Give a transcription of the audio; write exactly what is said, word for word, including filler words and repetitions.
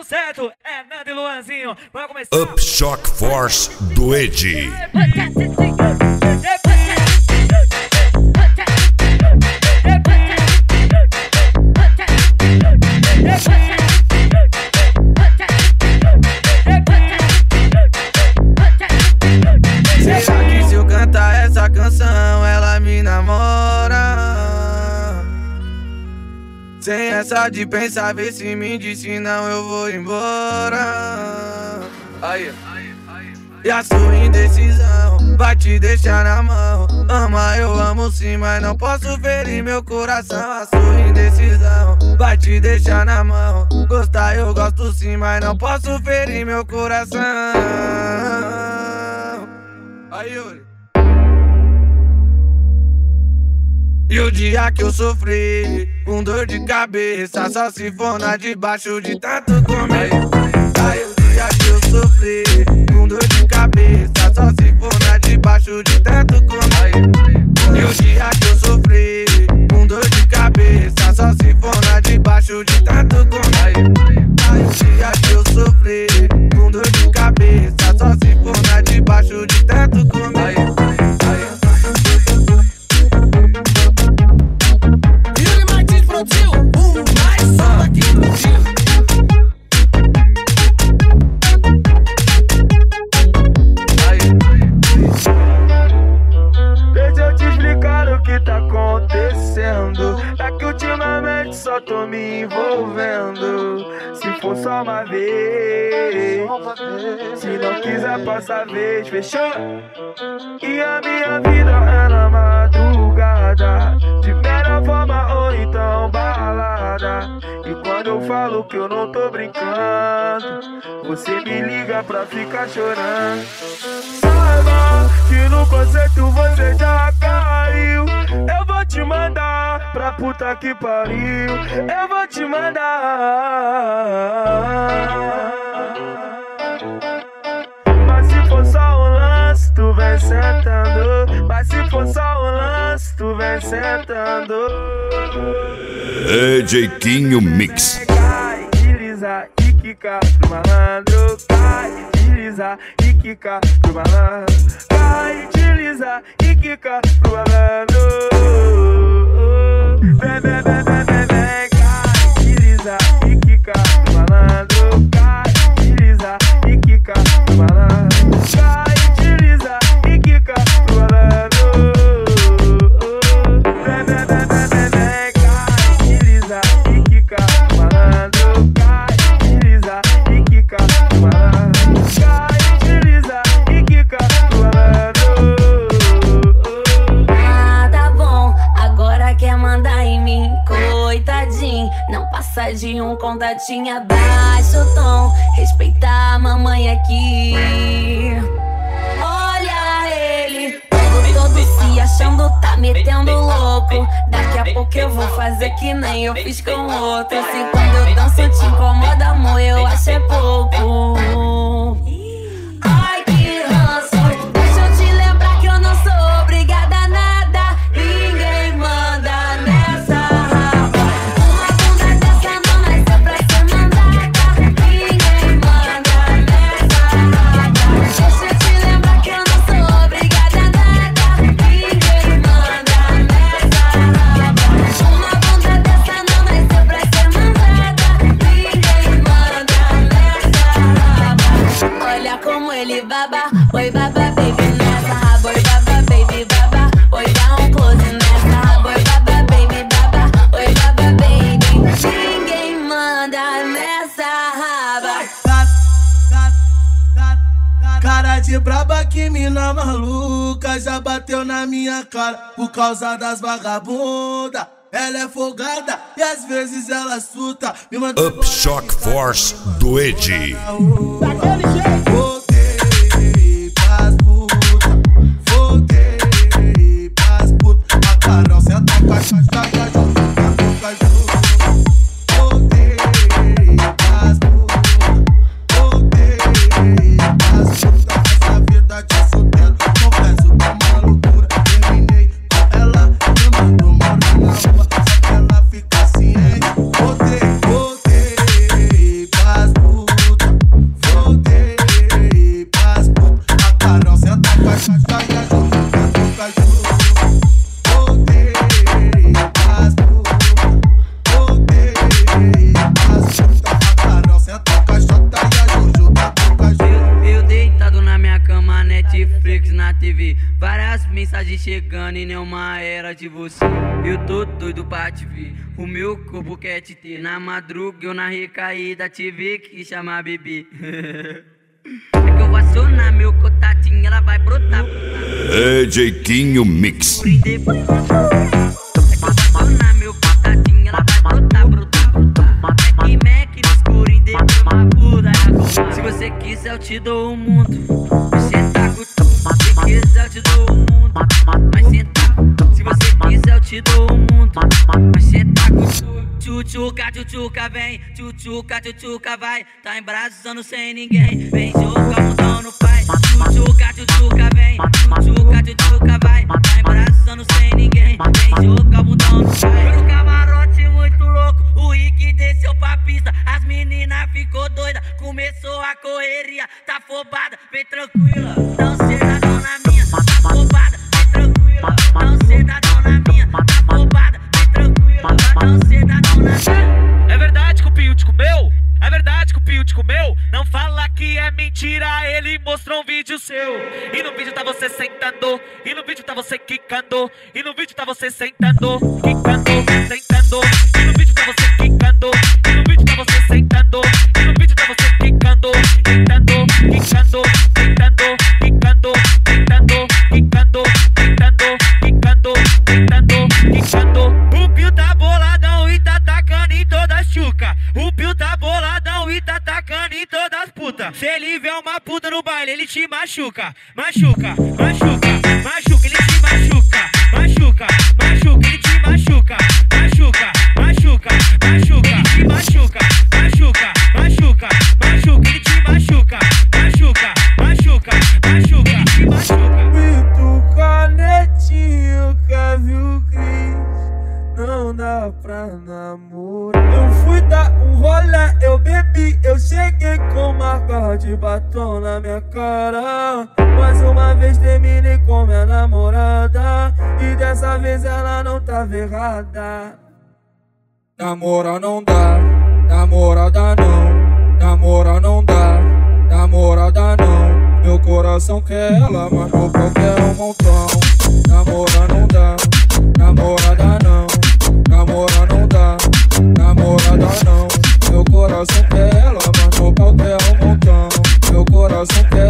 certo, é Nando e Luanzinho. Vai começar. Upshock Force do Edi. Será que se eu cantar essa canção ela me namora? Sem essa de pensar, vê se me diz, senão eu vou embora. Aí, e a sua indecisão vai te deixar na mão. Ama, eu amo sim, mas não posso ferir meu coração. A sua indecisão vai te deixar na mão. Gostar eu gosto sim, mas não posso ferir meu coração. Aí, Yuri. E o dia que eu sofri com dor de cabeça, só se for na debaixo de tanto comer. Aí o dia que eu sofri com dor de cabeça, só se for na debaixo de tanto comer. E o dia que eu sofri com dor de cabeça, só se for na debaixo de tanto comer. Aí o dia que eu sofri com dor de cabeça, só se for na debaixo de tanto comer. Só tô me envolvendo. Se for só uma vez, se não quiser passa a vez, fechou? E a minha vida é na madrugada, de melhor forma ou então balada. E quando eu falo que eu não tô brincando, você me liga pra ficar chorando. Saiba que no conceito você já caiu. Eu vou te mandar pra puta que pariu. Eu vou te mandar. Mas se for só um lance, tu vem sentando. Mas se for só um lance, tu vem sentando. D J Quinho Mix. Cai, desliza e quica pro malandro. Cai, desliza e quica pro malandro. Cai, desliza e quica pro malandro. Vem, vem, vem, vem, vem, vem. Cai, desliza e quica pro malandro. Cai, desliza e quica pro malandro. Cai, desliza e quica pro malandro. Vem, vem, vem, vem, vem, vem. Cai, desliza e quica pro malandro. Cai, desliza e quica pro malandro. Cai, desliza e quica pro malandro. Ah, tá bom, agora quer mandar em mim, coitadinho. Não passa de um contatinho, abaixa o tom, respeitar a mamãe aqui. Olha ele, todo, todo se achando, tá metendo louco. Daqui a pouco eu vou fazer que nem eu fiz com outro. Se quando eu danço te incomoda, amor, eu acho é pouco. Ai, que ranço, deixa eu te lembrar que eu não sou obrigada a nada. Ninguém manda nessa raba. Uma bunda dessa não nasceu pra ser mandada. Ninguém manda nessa raba. Deixa eu te lembrar que eu não sou obrigada a nada. Ninguém manda nessa raba. Uma bunda dessa não nasceu pra ser mandada. Ninguém manda nessa raba. Olha como ele baba, oi baba baby nessa raba, oi baba baby baba, oi dá um close nessa raba, oi baba baby baba, oi baba baby. Ninguém manda nessa raba. Cara de braba, que mina maluca, já bateu na minha cara por causa das vagabundas. Ela é folgada e às vezes ela suta. Me manda Upshock Force do Edi. daquele jeito. Voltei pras puta, voltei pras puta. A Carol senta com a chata junto, a boca junto. Voltei pras puta, voltei pras puta. Essa vida de solteiro, confesso que é uma loucura. Terminei com ela, me mandou morar na rua, só que ela fica assim, hein. Voltei, voltei pras puta. chegando e nenhuma era de você. Eu tô doido pra te ver, o meu corpo quer te ter. Na madruga ou na recaída te ver que chama bebê. É que eu vou acionar meu contatinho, ela vai brotar. D J Quinho Mix. É que eu vou acionar meu contatinho, ela vai brotar, brotar, brotar. Mac, Mac no escuro, em depois uma puta. Se você quiser eu te dou o mundo. Você tá com tudo. Se quiser eu te dou o mundo. Mas senta. Se você quiser eu te dou o mundo. Mas senta com tudo. Tchutchuca, tchutchuca, vem. Tchutchuca, tchutchuca, vai. Tá embraçando sem ninguém. Vem jogar o mundão no pai. Tchutchuca, tchutchuca, vem. Tchutchuca, tchutchuca, vai. Tá embraçando sem ninguém. Vem jogar o mundão no pai. No camarote muito louco, o Rick desceu pra pista. As meninas ficou doida, começou a correria. Tá afobada, vem tranquila. Não ceda dona minha, tá afobada, vem tranquila. Não ceda dona minha, tá afobada, vem tranquila. Não ceda dona minha. É verdade que o Pio te comeu? É verdade que o Pio te comeu? Não fala que é mentira, ele mostrou um vídeo seu. E no vídeo tá você sentando, e no vídeo tá você quicando, e no vídeo tá você sentando, quicando, sentando. E no vídeo tá você quicando, e no vídeo tá você sentando, e no vídeo tá você quicando, sentando, quicando, sentando, quicando, sentando, quicando, sentando, quicando, sentando, quicando. O Pio tá boladão e tá tacando em toda a chuca. O Pio tá boladão e tá tacando em todas as putas. Se ele vê uma puta no baile, ele te machuca, machuca, machuca, machuca, ele te machuca, machuca, machuca, ele te machuca, machuca, machuca, machuca, ele te machuca, machuca, machuca, machuca, ele te machuca, machuca, machuca, machuca, ele te machuca. Pito canetinho, Kevin Cris, não dá pra namorar. Eu fui dar um rolê, eu bebi, eu cheguei com uma garra de batom na minha cara. Mais uma vez terminei com minha namorada, e dessa vez ela não tava errada. Namora não dá, namorada não, namora não dá, namorada não. Meu coração quer ela, mas meu pau quer um montão. Namora não dá, namorada não, namora não dá, namorada não. Meu coração quer ela, mas meu pau quer um montão. Meu coração quer